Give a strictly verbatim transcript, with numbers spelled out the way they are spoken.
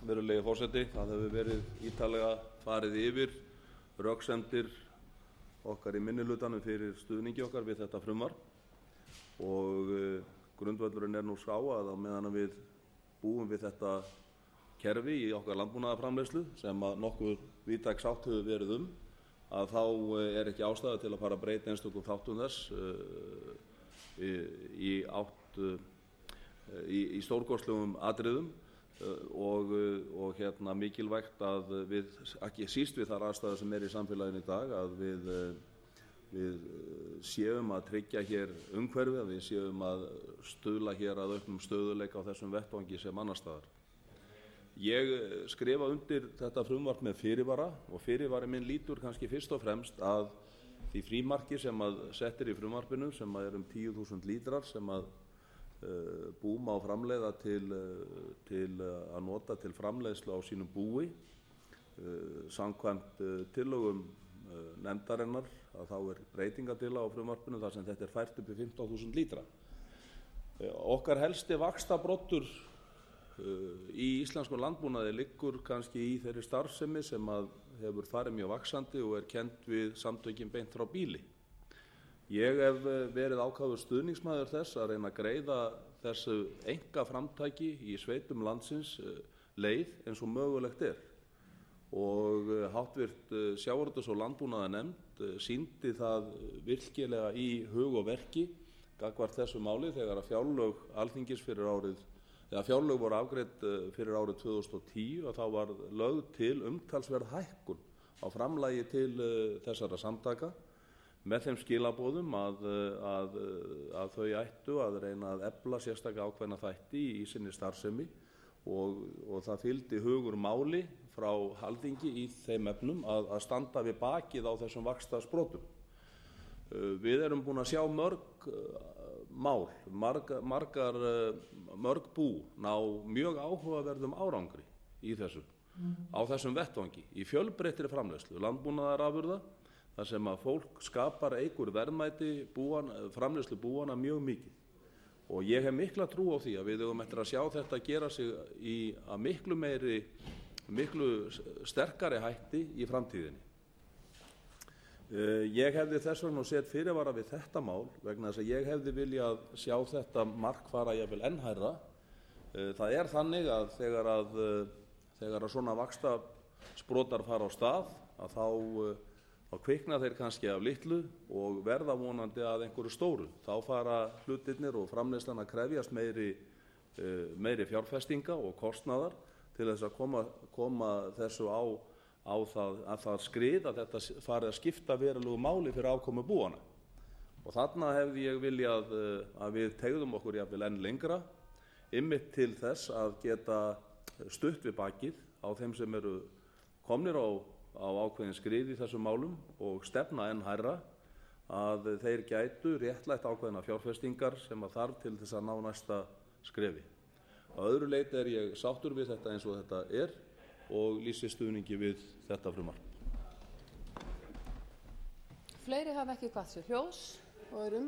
Virðulegi forseti, það hefur verið ítarlega farið yfir röksemdir okkar í minnihlutanum fyrir stuðningi okkar við þetta frumvarp og grundvöllurinn er nú sá að á meðan við búum við þetta kerfi í okkar landbúnaðarframleiðslu sem að nokkuð víðtæk sátt hefur verið um, að þá er ekki ástæða til að fara að breyta einstökum þáttum þess uh, í, í átt uh, í, í stórkostlegum atriðum uh, og, og hérna mikilvægt að við, ekki síst við þar aðstæður sem er í samfélaginu í dag, að við, við séum að tryggja hér umhverfi, að við séum að stuðla hér að auknum stöðuleika á þessum vettvangi sem annars staðar. Ég skrifa undir þetta frumvarp með fyrirvara og fyrirvari minn lítur kannski fyrst og fremst að því frímarki sem að settir í frumvarpinu sem að er um tíu þúsund lítrar sem að uh, bú má framleiða til, uh, til uh, að nota til framleiðslu á sínum búi uh, samkvæmt uh, tillögum uh, nefndarinnar að þá er breytingartillaga á frumvarpinu þar sem þetta er fært upp í fimmtán þúsund lítra. Uh, okkar helsti vaxtabroddur í íslenskum landbúnaði liggur kannski í þeirri starfsemi sem að hefur farið mjög vaxandi og er kennd við samtökin beint frá býli. Ég hef verið ákafur stuðningsmaður þess að reyna að greiða þessu einkaframtaki í sveitum landsins leið eins og mögulegt er og háttvirt sjávarútvegs- og landbúnaðarnefnd sýndi það virkilega í hug og verki gagnvart þessu máli þegar að fjárlög Alþingis fyrir árið Þegar fjárlög voru afgreidd fyrir árið tvö þúsund og tíu að þá var lögð til umtalsverð hækkun á framlagi til þessara samtaka með þeim skilaboðum að, að, að þau ættu að reyna að efla sérstaka ákveðna þætti í, í sinni starfsemi og, og það fylgdi hugur máli frá Alþingi í þeim efnum að, að standa við bakið á þessum vaxtarsprotum. Við erum búin að sjá mörg mál, margar, margar, mörg bú ná mjög áhugaverðum árangri í þessu, á þessum vettvangi, í fjölbreyttri framleiðslu, landbúnaðarafurða, þar sem að fólk skapar eigur verðmæti búan, framleiðslu búana mjög mikið. Og ég hef mikla trú á því að við eigum eftir að sjá þetta gera sig í að miklu meiri, miklu sterkari hætti í framtíðinni. Ég hefði þess vegna sett fyrirvara við þetta mál vegna þess að ég hefði viljað sjá þetta mark fara jafnvel enn hærra. Það er þannig að þegar að, þegar að svona vaxtasprotar fara á stað að þá, þá kvikna þeir kannski af litlu og verða vonandi að einhverju stóru. Þá fara hlutirnir og framleiðslan að krefjast meiri, meiri fjárfestinga og kostnaðar til þess að koma, koma þessu á á það að það skrið að þetta fari að skipta verulegu máli fyrir afkomu búana. Og þarna hefði ég viljað að við tegðum okkur jafnvel enn lengra einmitt til þess að geta stutt við bakið á þeim sem eru komnir á, á ákveðin skrið í þessum málum og stefna enn hærra að þeir gætu réttlætt ákveðina fjárfestingar sem að þarf til þess að ná næsta skrefi. Að öðru leyti er ég sáttur við þetta eins og þetta er og lýsi stuðningi við þetta frumvarp. Fleiri hafa ekki kvatt sér hljóðs og er um